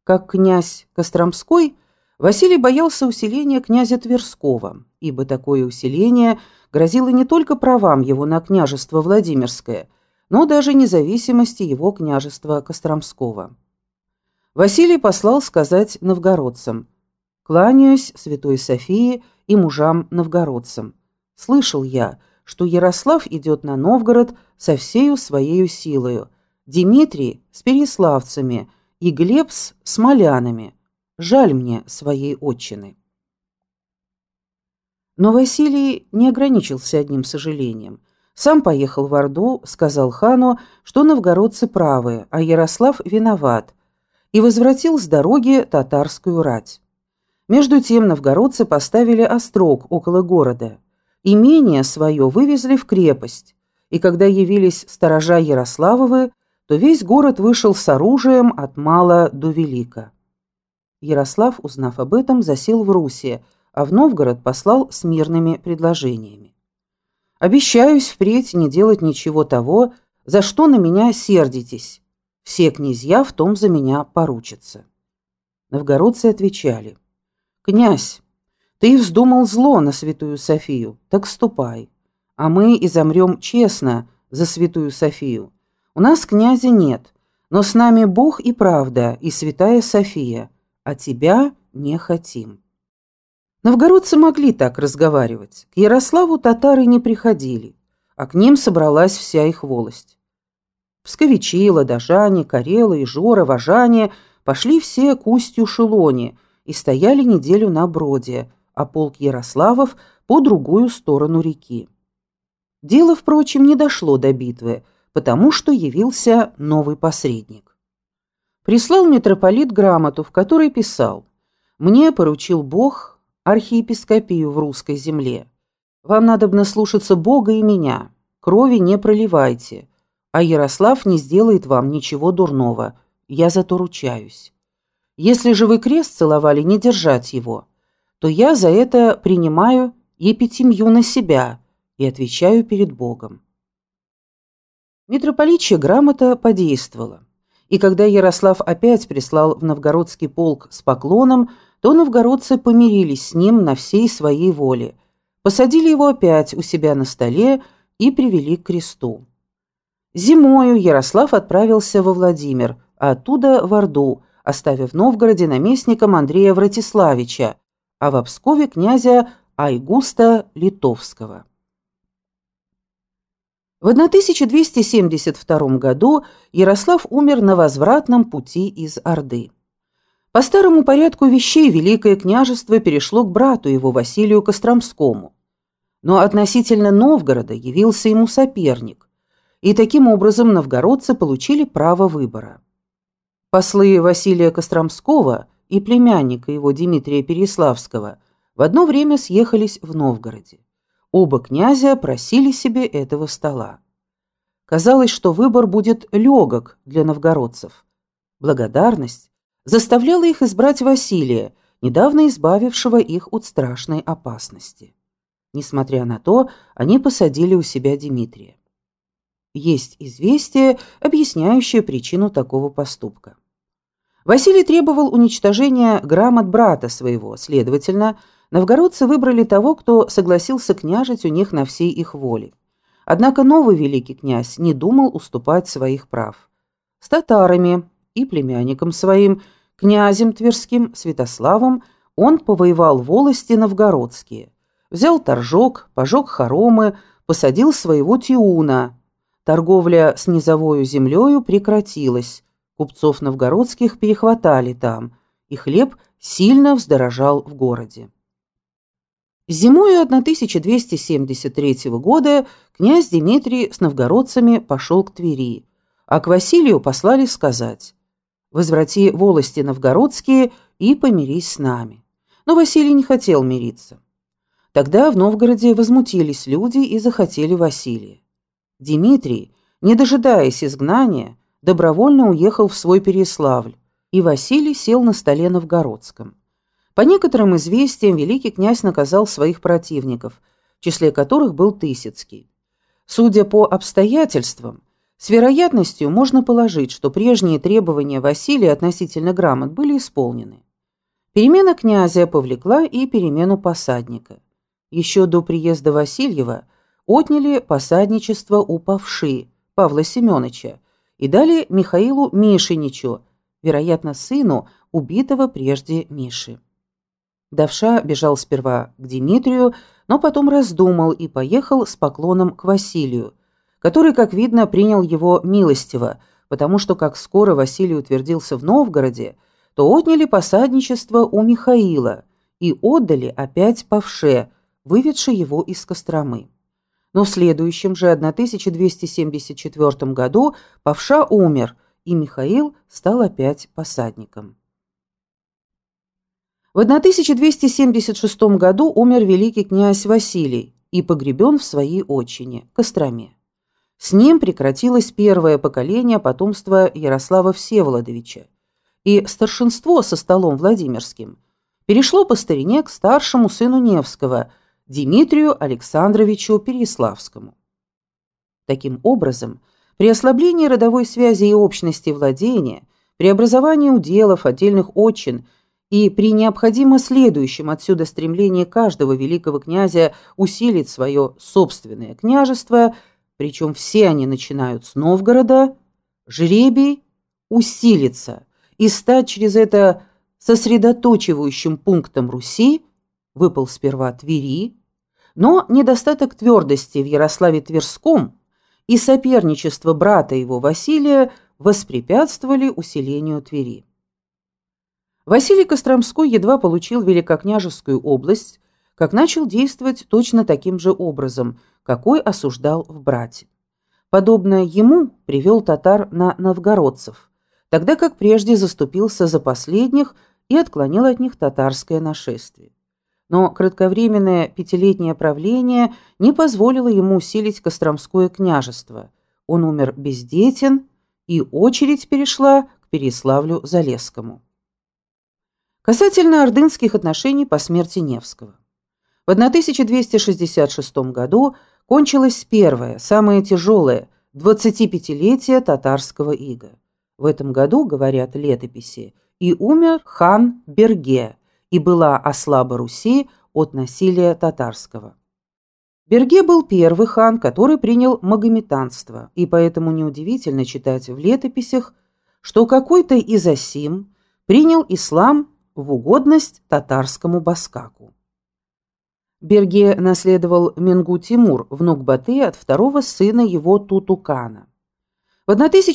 Как князь Костромской, Василий боялся усиления князя Тверского, ибо такое усиление грозило не только правам его на княжество Владимирское, но даже независимости его княжества Костромского. Василий послал сказать новгородцам: «Кланяюсь Святой Софии и мужам-новгородцам. Слышал я, что Ярослав идет на Новгород со всею своею силою, Дмитрий с переславцами и Глеб с смолянами. Жаль мне своей отчины». Но Василий не ограничился одним сожалением. Сам поехал в Орду, сказал хану, что новгородцы правы, а Ярослав виноват, и возвратил с дороги татарскую рать. Между тем новгородцы поставили острог около города. Имение свое вывезли в крепость, и когда явились сторожа Ярославовы, то весь город вышел с оружием от мала до велика. Ярослав, узнав об этом, засел в Руси, а в Новгород послал с мирными предложениями. «Обещаюсь впредь не делать ничего того, за что на меня сердитесь. Все князья в том за меня поручатся». Новгородцы отвечали: «Князь, ты вздумал зло на Святую Софию, так ступай, а мы изомрем честно за Святую Софию. У нас князя нет, но с нами Бог и правда, и Святая София, а тебя не хотим». Новгородцы могли так разговаривать. К Ярославу татары не приходили, а к ним собралась вся их волость. Псковичи, ладожане, карелы, ижоры, вожане пошли все к устью Шелони и стояли неделю на броде, а полк Ярославов по другую сторону реки. Дело, впрочем, не дошло до битвы, потому что явился новый посредник. Прислал митрополит грамоту, в которой писал: «Мне поручил Бог архиепископию в русской земле. Вам надобно слушаться Бога и меня, крови не проливайте, а Ярослав не сделает вам ничего дурного, я зато ручаюсь. Если же вы крест целовали не держать его, то я за это принимаю епитимью на себя и отвечаю перед Богом». Митрополичья грамота подействовала, и когда Ярослав опять прислал в новгородский полк с поклоном, то новгородцы помирились с ним на всей своей воле, посадили его опять у себя на столе и привели к кресту. Зимою Ярослав отправился во Владимир, а оттуда в Орду, оставив в Новгороде наместником Андрея Вратиславича, а в Пскове князя Айгуста Литовского. В 1272 году Ярослав умер на возвратном пути из Орды. По старому порядку вещей Великое княжество перешло к брату его Василию Костромскому. Но относительно Новгорода явился ему соперник, и таким образом новгородцы получили право выбора. Послы Василия Костромского и племянника его Дмитрия Переславского в одно время съехались в Новгороде. Оба князя просили себе этого стола. Казалось, что выбор будет легок для новгородцев. Благодарность заставляла их избрать Василия, недавно избавившего их от страшной опасности. Несмотря на то, они посадили у себя Дмитрия. Есть известие, объясняющее причину такого поступка. Василий требовал уничтожения грамот брата своего, следовательно, новгородцы выбрали того, кто согласился княжить у них на всей их воле. Однако новый великий князь не думал уступать своих прав. С татарами и племянником своим, князем Тверским Святославом, он повоевал волости новгородские, взял Торжок, пожег хоромы, посадил своего Тиуна. Торговля с низовою землею прекратилась, купцов новгородских перехватали там, и хлеб сильно вздорожал в городе. Зимою 1273 года князь Дмитрий с новгородцами пошел к Твери, а к Василию послали сказать: «Возврати волости новгородские и помирись с нами». Но Василий не хотел мириться. Тогда в Новгороде возмутились люди и захотели Василия. Дмитрий, не дожидаясь изгнания, добровольно уехал в свой Переславль, и Василий сел на столе новгородском. По некоторым известиям великий князь наказал своих противников, в числе которых был Тысяцкий. Судя по обстоятельствам, С вероятностью можно положить, что прежние требования Василия относительно грамот были исполнены. Перемена князя повлекла и перемену посадника. Еще до приезда Васильева отняли посадничество у Павши, Павла Семеновича, и дали Михаилу Мишеничу, вероятно, сыну убитого прежде Миши. Давша бежал сперва к Дмитрию, но потом раздумал и поехал с поклоном к Василию, который, как видно, принял его милостиво, потому что, как скоро Василий утвердился в Новгороде, то отняли посадничество у Михаила и отдали опять Павше, выведшей его из Костромы. Но в следующем же 1274 году Павша умер, и Михаил стал опять посадником. В 1276 году умер великий князь Василий и погребен в своей отчине, Костроме. С ним прекратилось первое поколение потомства Ярослава Всеволодовича, и старшинство со столом Владимирским перешло по старине к старшему сыну Невского, Дмитрию Александровичу Переяславскому. Таким образом, при ослаблении родовой связи и общности владения, при образовании уделов отдельных отчин и при необходимо следующем отсюда стремлении каждого великого князя усилить свое собственное княжество, причем все они начинают с Новгорода, жребий усилится и стать через это сосредоточивающим пунктом Руси, выпал сперва Твери, но недостаток твердости в Ярославе Тверском и соперничество брата его Василия воспрепятствовали усилению Твери. Василий Костромской едва получил великокняжескую область, как начал действовать точно таким же образом, какой осуждал в брате. Подобно ему привел татар на новгородцев, тогда как прежде заступился за последних и отклонил от них татарское нашествие. Но кратковременное пятилетнее правление не позволило ему усилить Костромское княжество. Он умер бездетен, и очередь перешла к Переяславлю-Залесскому. Касательно ордынских отношений по смерти Невского. В 1266 году кончилось первое, самое тяжелое, 25-летие татарского ига. В этом году, говорят летописи, и умер хан Берге, и была ослаба Руси от насилия татарского. Берге был первый хан, который принял магометанство, и поэтому неудивительно читать в летописях, что какой-то из осим принял ислам в угодность татарскому баскаку. Берге наследовал Менгу-Тимур, внук Батыя от второго сына его Тутукана. В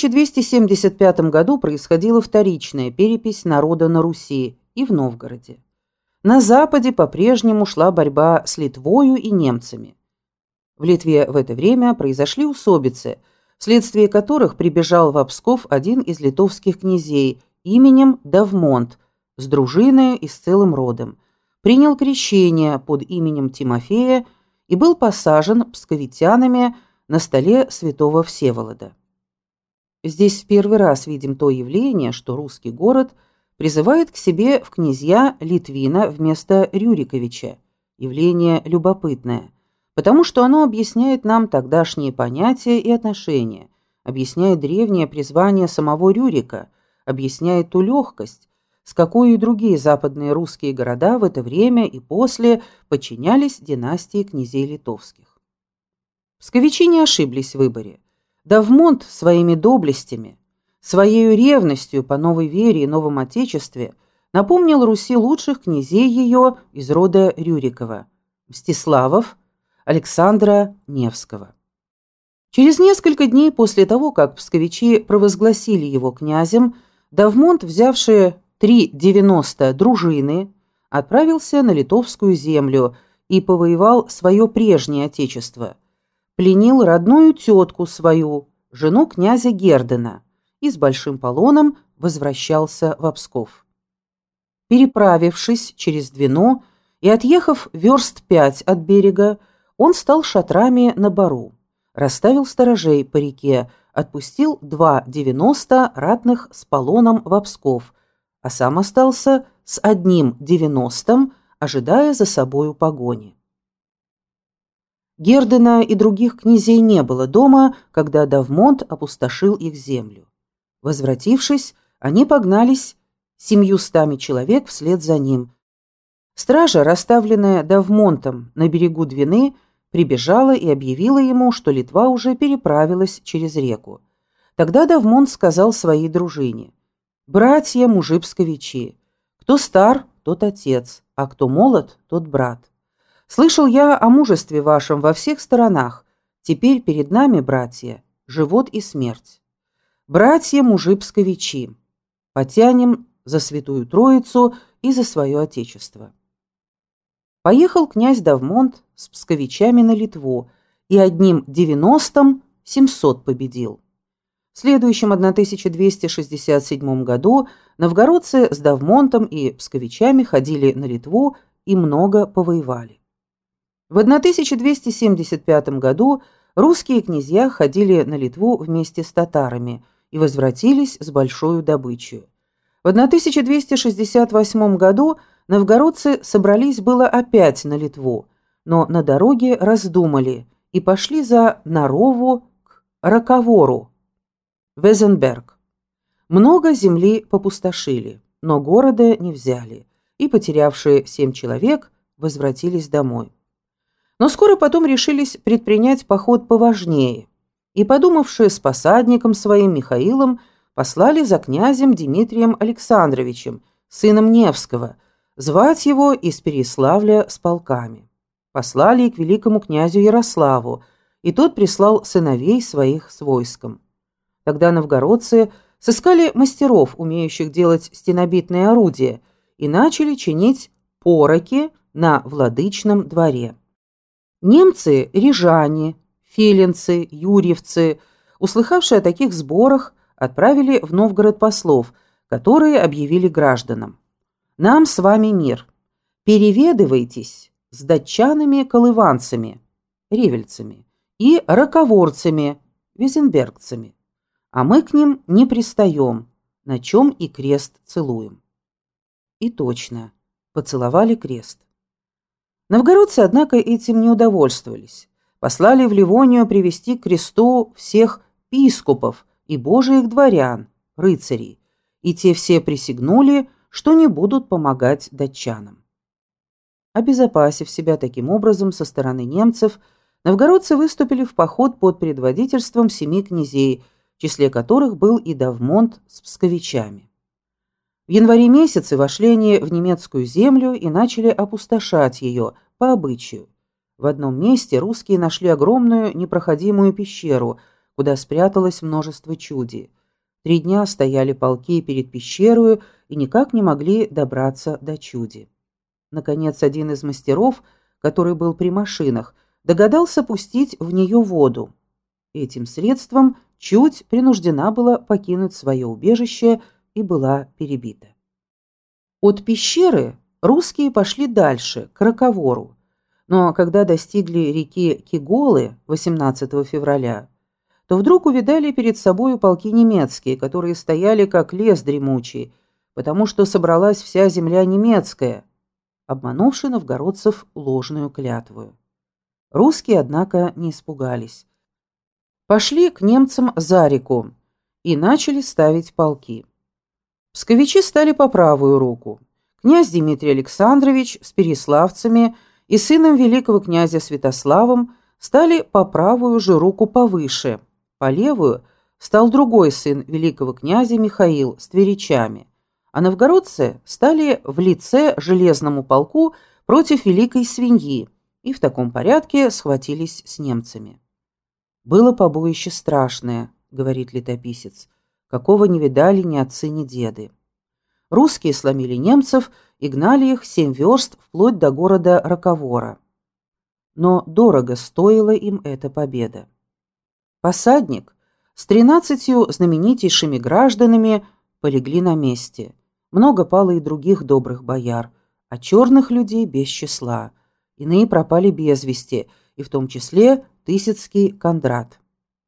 1275 году происходила вторичная перепись народа на Руси и в Новгороде. На Западе по-прежнему шла борьба с Литвою и немцами. В Литве в это время произошли усобицы, вследствие которых прибежал в Псков один из литовских князей именем Давмонт с дружиной и с целым родом, принял крещение под именем Тимофея и был посажен псковитянами на столе святого Всеволода. Здесь в первый раз видим то явление, что русский город призывает к себе в князья Литвина вместо Рюриковича. Явление любопытное, потому что оно объясняет нам тогдашние понятия и отношения, объясняет древнее призвание самого Рюрика, объясняет ту легкость, с какой и другие западные русские города в это время и после подчинялись династии князей литовских. Псковичи не ошиблись в выборе. Давмонт своими доблестями, своей ревностью по новой вере и новом отечестве напомнил Руси лучших князей ее из рода Рюрикова – Мстиславов, Александра Невского. Через несколько дней после того, как псковичи провозгласили его князем, Давмонт, взявший 390 дружины, отправился на литовскую землю и повоевал свое прежнее отечество, пленил родную тетку свою, жену князя Гердена, и с большим полоном возвращался в Псков. Переправившись через Двину и отъехав верст 5 от берега, он стал шатрами на бару, расставил сторожей по реке, отпустил 290 ратных с полоном в Псков, а сам остался с 190, ожидая за собою погони. Гердена и других князей не было дома, когда Давмонт опустошил их землю. Возвратившись, они погнались 700 человек вслед за ним. Стража, расставленная Давмонтом на берегу Двины, прибежала и объявила ему, что Литва уже переправилась через реку. Тогда Давмонт сказал своей дружине: «Братья мужи-псковичи, кто стар, тот отец, а кто молод, тот брат. Слышал я о мужестве вашем во всех сторонах. Теперь перед нами, братья, живот и смерть. Братья мужи-псковичи, потянем за Святую Троицу и за свое Отечество». Поехал князь Давмонт с псковичами на Литву и одним 90-м 700 победил. В следующем 1267 году новгородцы с Давмонтом и псковичами ходили на Литву и много повоевали. В 1275 году русские князья ходили на Литву вместе с татарами и возвратились с большой добычей. В 1268 году новгородцы собрались было опять на Литву, но на дороге раздумали и пошли за Нарову к Раковору, Везенберг. Много земли попустошили, но города не взяли, и потерявшие 7 человек возвратились домой. Но скоро потом решились предпринять поход поважнее, и, подумавшие с посадником своим Михаилом, послали за князем Дмитрием Александровичем, сыном Невского, звать его из Переяславля с полками. Послали и к великому князю Ярославу, и тот прислал сыновей своих с войском. Тогда новгородцы сыскали мастеров, умеющих делать стенобитные орудия, и начали чинить пороки на владычном дворе. Немцы, рижане, фелинцы, юрьевцы, услыхавшие о таких сборах, отправили в Новгород послов, которые объявили гражданам: «Нам с вами мир. Переведывайтесь с датчанами-колыванцами, ревельцами, и раковорцами, везенбергцами, а мы к ним не пристаем, на чем и крест целуем». И точно, поцеловали крест. Новгородцы, однако, этим не удовольствовались. Послали в Ливонию привести к кресту всех пископов и божиих дворян, рыцарей, и те все присягнули, что не будут помогать датчанам. Обезопасив себя таким образом со стороны немцев, новгородцы выступили в поход под предводительством 7 князей, в числе которых был и Давмонт с псковичами. В январе месяце вошли они в немецкую землю и начали опустошать ее по обычаю. В одном месте русские нашли огромную непроходимую пещеру, куда спряталось множество чудей. 3 дня стояли полки перед пещерою и никак не могли добраться до чуди. Наконец, один из мастеров, который был при машинах, догадался пустить в нее воду. Этим средством чудь принуждена была покинуть свое убежище и была перебита. От пещеры русские пошли дальше, к Раковору, но когда достигли реки Киголы 18 февраля, то вдруг увидали перед собою полки немецкие, которые стояли как лес дремучий, потому что собралась вся земля немецкая, обманувши новгородцев ложную клятву. Русские, однако, не испугались. Пошли к немцам за реку и начали ставить полки. Псковичи стали по правую руку. Князь Дмитрий Александрович с переяславцами и сыном великого князя Святославом стали по правую же руку повыше. По левую стал другой сын великого князя Михаил с тверичами, а новгородцы стали в лице железному полку против великой свиньи и в таком порядке схватились с немцами. «Было побоище страшное», — говорит летописец, «какого не видали ни отцы, ни деды. Русские сломили немцев и гнали их 7 верст вплоть до города Ракавора. Но дорого стоила им эта победа. Посадник с 13 знаменитейшими гражданами полегли на месте. Много пало и других добрых бояр, а черных людей без числа. Иные пропали без вести, и в том числе Тысяцкий Кондрат.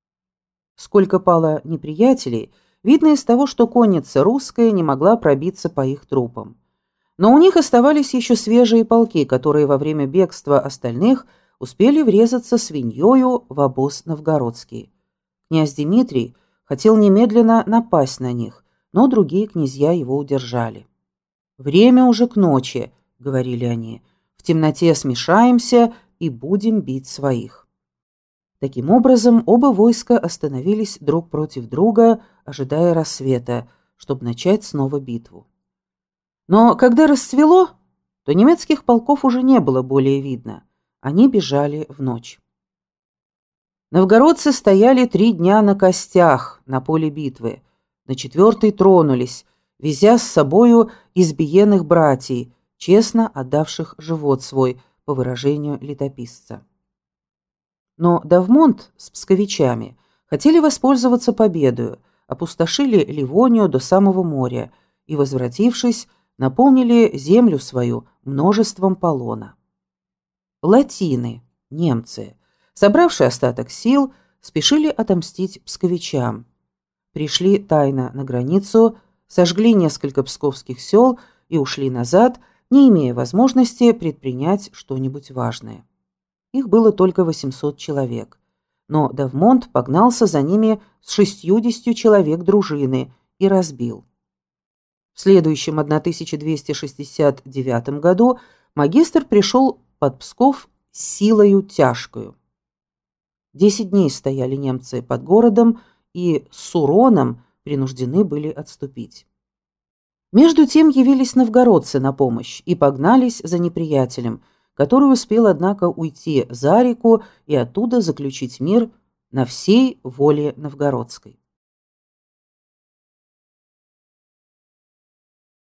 Сколько пало неприятелей, видно из того, что конница русская не могла пробиться по их трупам. Но у них оставались еще свежие полки, которые во время бегства остальных успели врезаться свиньёю в обоз новгородский. Князь Дмитрий хотел немедленно напасть на них, но другие князья его удержали. «Время уже к ночи», — говорили они, — «в темноте смешаемся и будем бить своих». Таким образом, оба войска остановились друг против друга, ожидая рассвета, чтобы начать снова битву. Но когда расцвело, то немецких полков уже не было более видно. Они бежали в ночь. Новгородцы стояли 3 дня на костях на поле битвы. На 4-й тронулись, везя с собою избиенных братьев, честно отдавших живот свой, по выражению летописца. Но Давмонт с псковичами хотели воспользоваться победою, опустошили Ливонию до самого моря и, возвратившись, наполнили землю свою множеством полона. Латины, немцы, собравшие остаток сил, спешили отомстить псковичам. Пришли тайно на границу, сожгли несколько псковских сел и ушли назад, не имея возможности предпринять что-нибудь важное. Их было только 800 человек, но Давмонт погнался за ними с 60 человек дружины и разбил. В следующем 1269 году магистр пришел под Псков силою тяжкою. 10 дней стояли немцы под городом и с уроном принуждены были отступить. Между тем явились новгородцы на помощь и погнались за неприятелем, который успел, однако, уйти за реку и оттуда заключить мир на всей воле новгородской.